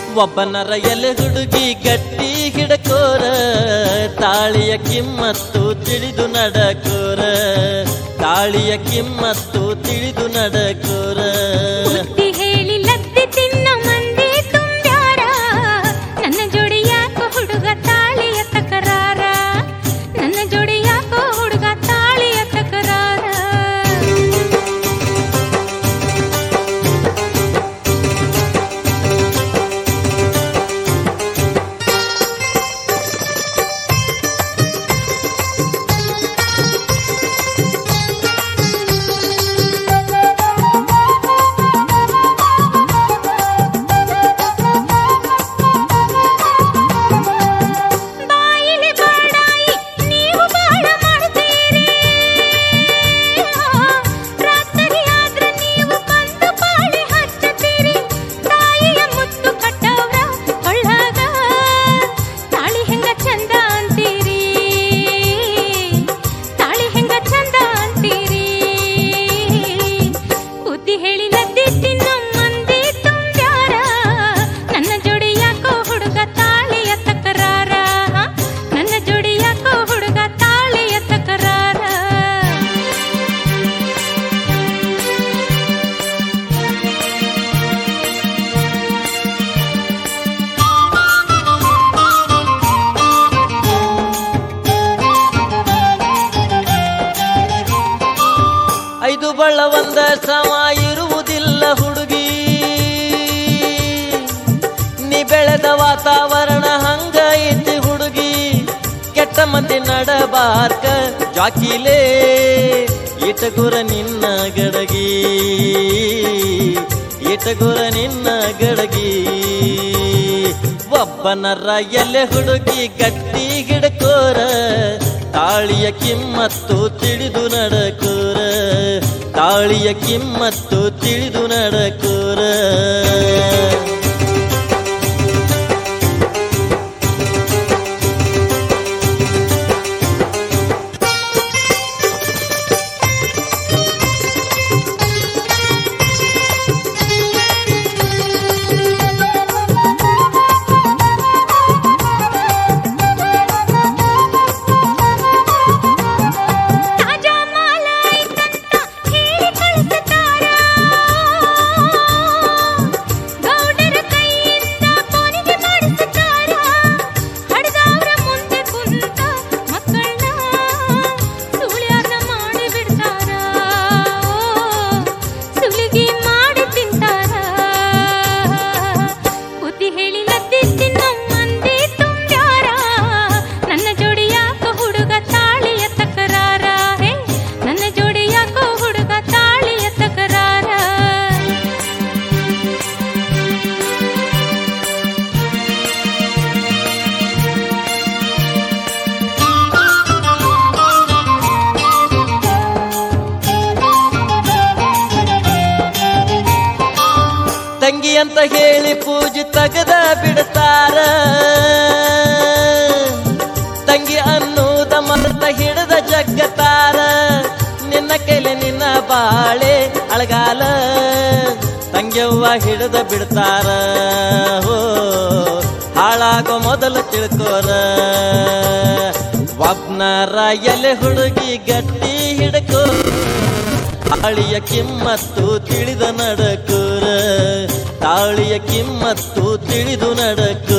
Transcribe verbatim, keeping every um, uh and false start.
ಒಬ್ಬನರ ಎಲೆ ಹುಡುಗಿ ಗಟ್ಟಿ ಹಿಡಕೋರ, ತಾಳಿಯ ಕಿಮ್ಮತ್ತು ತಿಳಿದು ನಡಕೋರ, ತಾಳಿಯ ಕಿಮ್ಮತ್ತು ತಿಳಿದು ನಡಕೋರ. ಬುದ್ಧಿ ಹೇಳಿ ಲದ್ದಿ ತಿನ್ನ ಮಂದಿ ತುಂಬ್ಯಾರ, ನನ್ನ ಜೋಡಿ ಯಾಕೋ ಹುಡುಗ ತಾಳಿಯ ತಕರಾರ, ನನ್ನ ಜೋಡಿ ಯಾಕೋ ಹುಡುಗ ತಾಳಿಯ ತಕರಾರ. ಐದು ಬಳ್ಳ ಒಂದ ಸಮ ಇರುವುದಿಲ್ಲ ಹುಡುಗಿ, ನೀ ಬೆಳೆದ ವಾತಾವರಣ ಹಂಗ ಐತಿ ಹುಡುಗಿ. ಕೆಟ್ಟ ಮಂದಿ ನಡಬಾರ್ಕ ಜಾಕಿಲೇ ಇಟಗುರ ನಿನ್ನ ಗಡಗಿ, ಇಟಗುರ ನಿನ್ನ ಗಡಗಿ. ಒಬ್ಬನರ ಎಲೆ ಹುಡುಗಿ ಗಟ್ಟಿ ಹಿಡಕೋರ, ತಾಳಿಯ ಕಿಮ್ಮತ್ತು ತಿಳಿದು ನಡಕೋರ, ತಾಳಿಯ ಕಿಮ್ಮತ್ತು ತಿಳಿದು ನಡಕೋರ. ತಂಗಿ ಅಂತ ಹೇಳಿ ಪೂಜೆ ತಗದ ಬಿಡ್ತಾರ, ತಂಗಿ ಅನ್ನೋದ ಮರ್ತ ಹಿಡದ ಜಗ್ಗತಾರ. ನಿನ್ನ ಕೈಲಿ ನಿನ್ನ ಬಾಳೆ ಅಳಗಾಲ, ತಂಗ್ಯವ್ವ ಹಿಡದ ಬಿಡ್ತಾರ. ಹೋ ಹಾಳಾಗೋ ಮೊದಲು ತಿಳ್ಕೋರ, ಒಬ್ನರ ಎಲೆ ಹುಡುಗಿ ಗಟ್ಟಿ ಹಿಡ್ಕೋ, ತಾಳಿಯ ಕಿಮ್ಮತ್ತು ತಿಳಿದ ನಡಕೋರ, ತಾಳಿಯ ಕಿಮ್ಮತ್ತು ತಿಳಿದು ನಡಕೋರ.